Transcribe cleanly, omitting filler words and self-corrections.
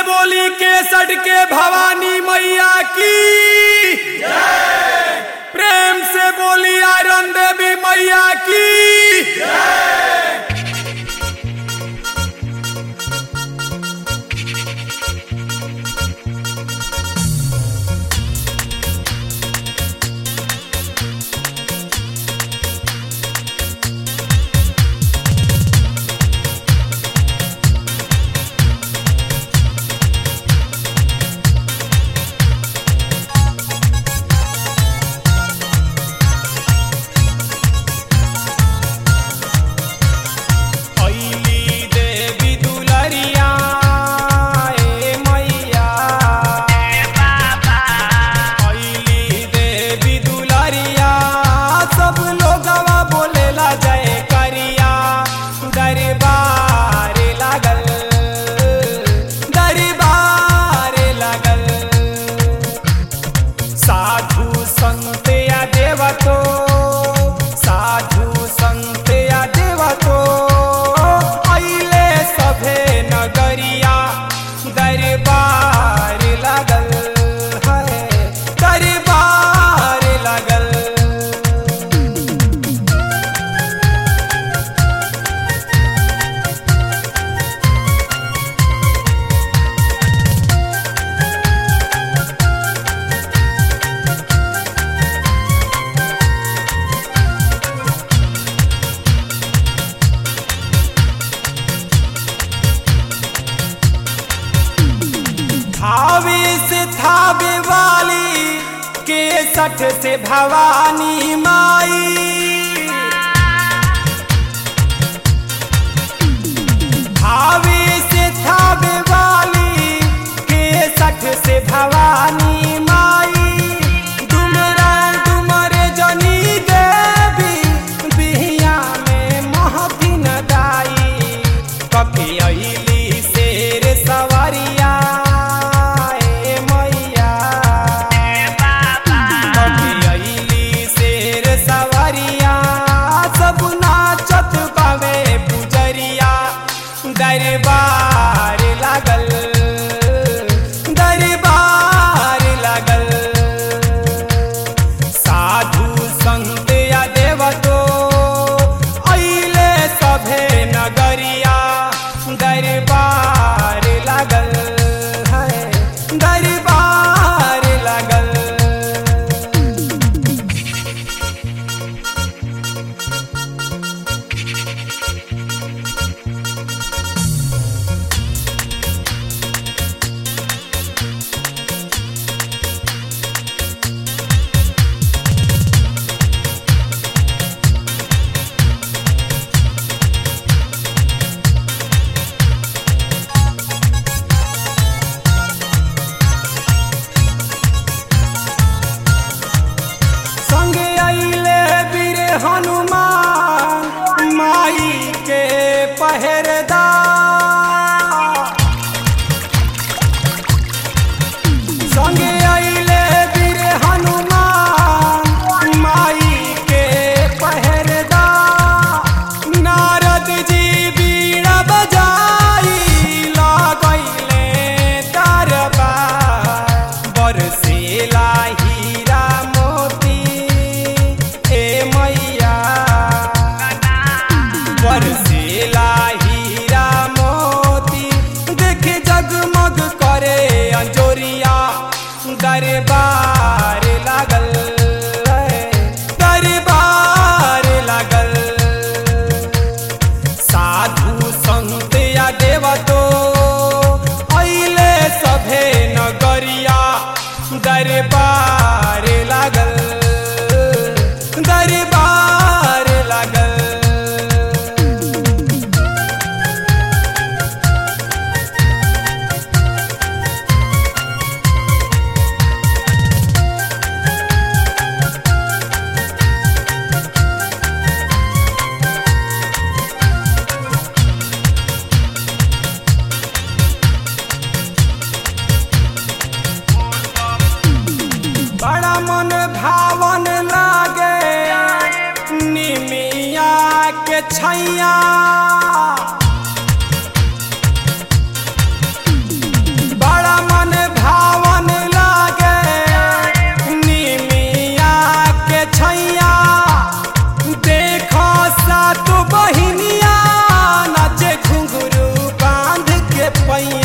बोली केसट के भवानी मैया की जय। प्रेम से बोली आयरन देवी मैया की जय। थावे वाली केसट से भवानी माई, थावे से थावे वाली केसट से भवानी माई। डुमरा डुमर जनी देवी बिहिया में महफिन दाई। कभी अइली शेर सवारिया दरबार लागल, दरबार लागल। साधु संत या देवतो अइले सभे नगरिया। दरबार लागल है, दरबार लागल। हनुमान माई के पहरेदार, संगे अइले वीर हनुमान माई के पहरेदार। नारद जी बीड़ा बजाई लगैले दरबार। बरसेला हीरा मोती ए मैया, बरसेला हीरा मोती देख जगमग करे अंजोरिया। दरबार लागल, दरबार लागल। साधु संत या देवतो अइले सभे नगरिया। दरबार लागल, दरबार लागल। बड़ा मन भावन लागे निमिया के छैया। पैया